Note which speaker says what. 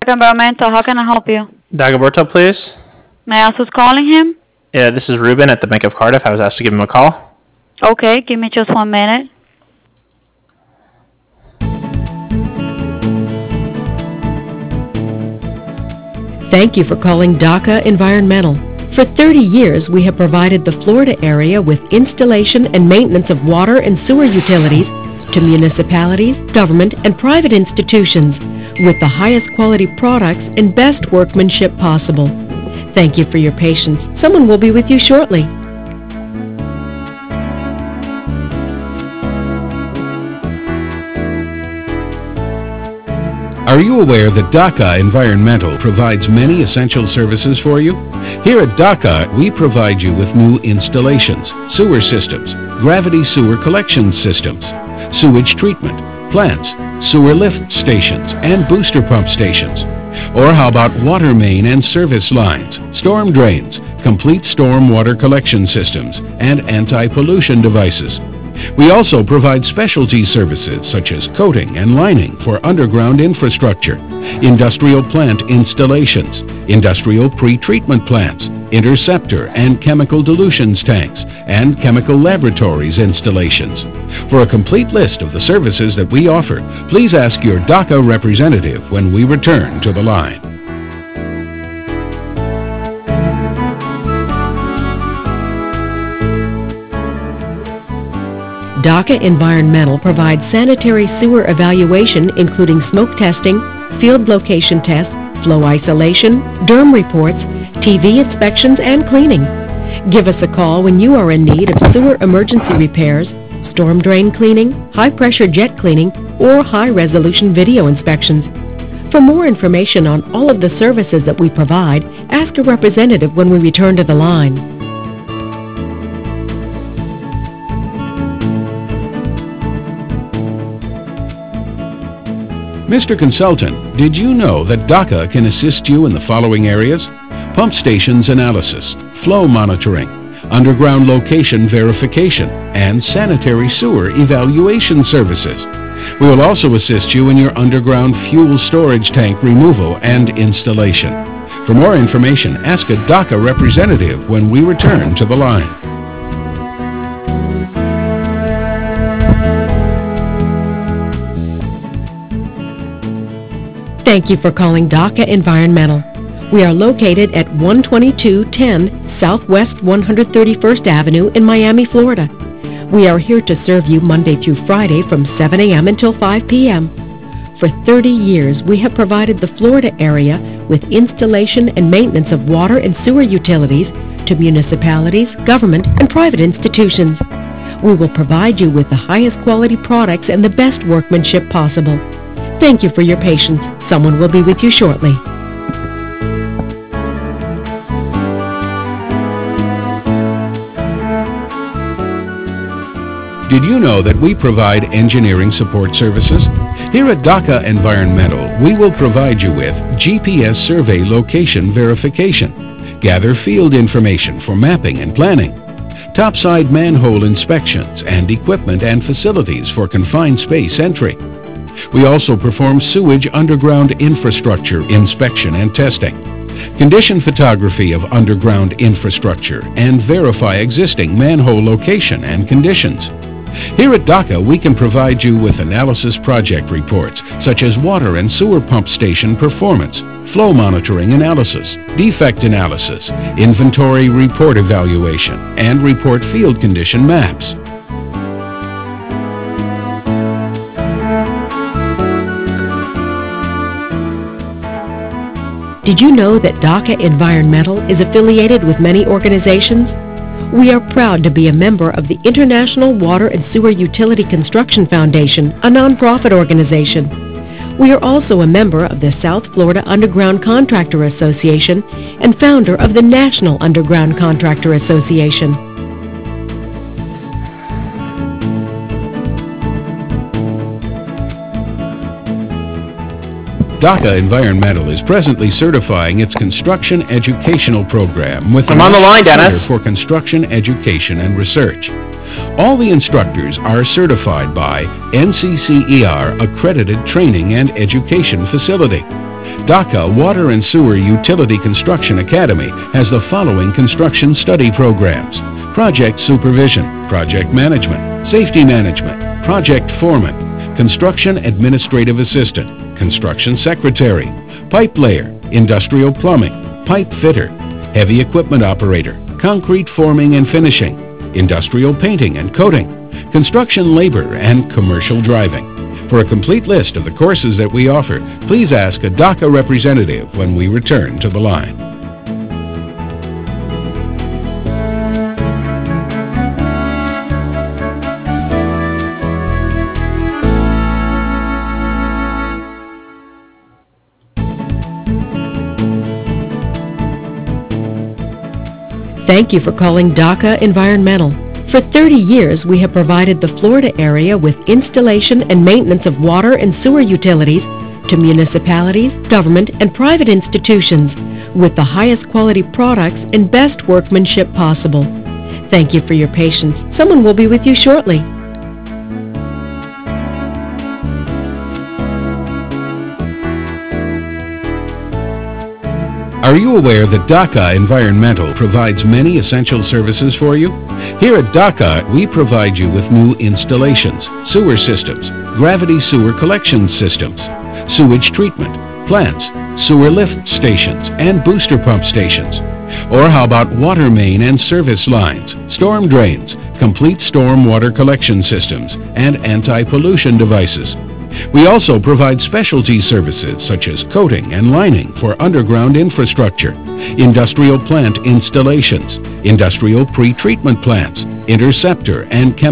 Speaker 1: Environmental, how can I help you?
Speaker 2: Dagoberto, please.
Speaker 1: May I ask who's calling him?
Speaker 2: Yeah, this is Ruben at the Bank of Cardiff. I was asked to give him a call.
Speaker 1: Okay, give me just 1 minute.
Speaker 3: Thank you for calling DACA Environmental. For 30 years, we have provided the Florida area with installation and maintenance of water and sewer utilities to municipalities, government, and private institutions with the highest quality products and best workmanship possible. Thank you for your patience. Someone will be with you shortly.
Speaker 4: Are you aware that DACA Environmental provides many essential services for you? Here at DACA, we provide you with new installations, sewer systems, gravity sewer collection systems, sewage treatment, plants, sewer lift stations, and booster pump stations. Or how about water main and service lines, storm drains, complete storm water collection systems, and anti-pollution devices. We also provide specialty services such as coating and lining for underground infrastructure, industrial plant installations, industrial pre-treatment plants, interceptor and chemical dilutions tanks, and chemical laboratories installations. For a complete list of the services that we offer, please ask your DACA representative when we return to the line.
Speaker 3: DACA Environmental provides sanitary sewer evaluation including smoke testing, field location tests, flow isolation, DERM reports, TV inspections, and cleaning. Give us a call when you are in need of sewer emergency repairs, storm drain cleaning, high-pressure jet cleaning, or high-resolution video inspections. For more information on all of the services that we provide, ask a representative when we return to the line.
Speaker 4: Mr. Consultant, did you know that DACA can assist you in the following areas? Pump stations analysis, flow monitoring, underground location verification, and sanitary sewer evaluation services. We will also assist you in your underground fuel storage tank removal and installation. For more information, ask a DACA representative when we return to the line.
Speaker 3: Thank you for calling DACA Environmental. We are located at 12210 Southwest 131st Avenue in Miami, Florida. We are here to serve you Monday through Friday from 7 a.m. until 5 p.m. For 30 years, we have provided the Florida area with installation and maintenance of water and sewer utilities to municipalities, government, and private institutions. We will provide you with the highest quality products and the best workmanship possible. Thank you for your patience. Someone will be with you shortly.
Speaker 4: Did you know that we provide engineering support services? Here at DACA Environmental, we will provide you with GPS survey location verification, gather field information for mapping and planning, topside manhole inspections, and equipment and facilities for confined space entry. We also perform sewage underground infrastructure inspection and testing, condition photography of underground infrastructure, and verify existing manhole location and conditions. Here at DACA, we can provide you with analysis project reports such as water and sewer pump station performance, flow monitoring analysis, defect analysis, inventory report evaluation, and report field condition maps.
Speaker 3: Did you know that DACA Environmental is affiliated with many organizations? We are proud to be a member of the International Water and Sewer Utility Construction Foundation, a nonprofit organization. We are also a member of the South Florida Underground Contractor Association and founder of the National Underground Contractor Association.
Speaker 4: DACA Environmental is presently certifying its construction educational program with
Speaker 2: I'm on the line, Dennis.
Speaker 4: Center for Construction Education and Research. All the instructors are certified by NCCER accredited training and education facility. DACA Water and Sewer Utility Construction Academy has the following construction study programs: project supervision, project management, safety management, project foreman, construction administrative assistant, construction secretary, pipe layer, industrial plumbing, pipe fitter, heavy equipment operator, concrete forming and finishing, industrial painting and coating, construction labor, and commercial driving. For a complete list of the courses that we offer, please ask a DACA representative when we return to the line.
Speaker 3: Thank you for calling DACA Environmental. For 30 years, we have provided the Florida area with installation and maintenance of water and sewer utilities to municipalities, government, and private institutions with the highest quality products and best workmanship possible. Thank you for your patience. Someone will be with you shortly.
Speaker 4: Are you aware that DACA Environmental provides many essential services for you? Here at DACA, we provide you with new installations, sewer systems, gravity sewer collection systems, sewage treatment, plants, sewer lift stations, and booster pump stations. Or how about water main and service lines, storm drains, complete storm water collection systems, and anti-pollution devices? We also provide specialty services such as coating and lining for underground infrastructure, industrial plant installations, industrial pre-treatment plants, interceptor and chemical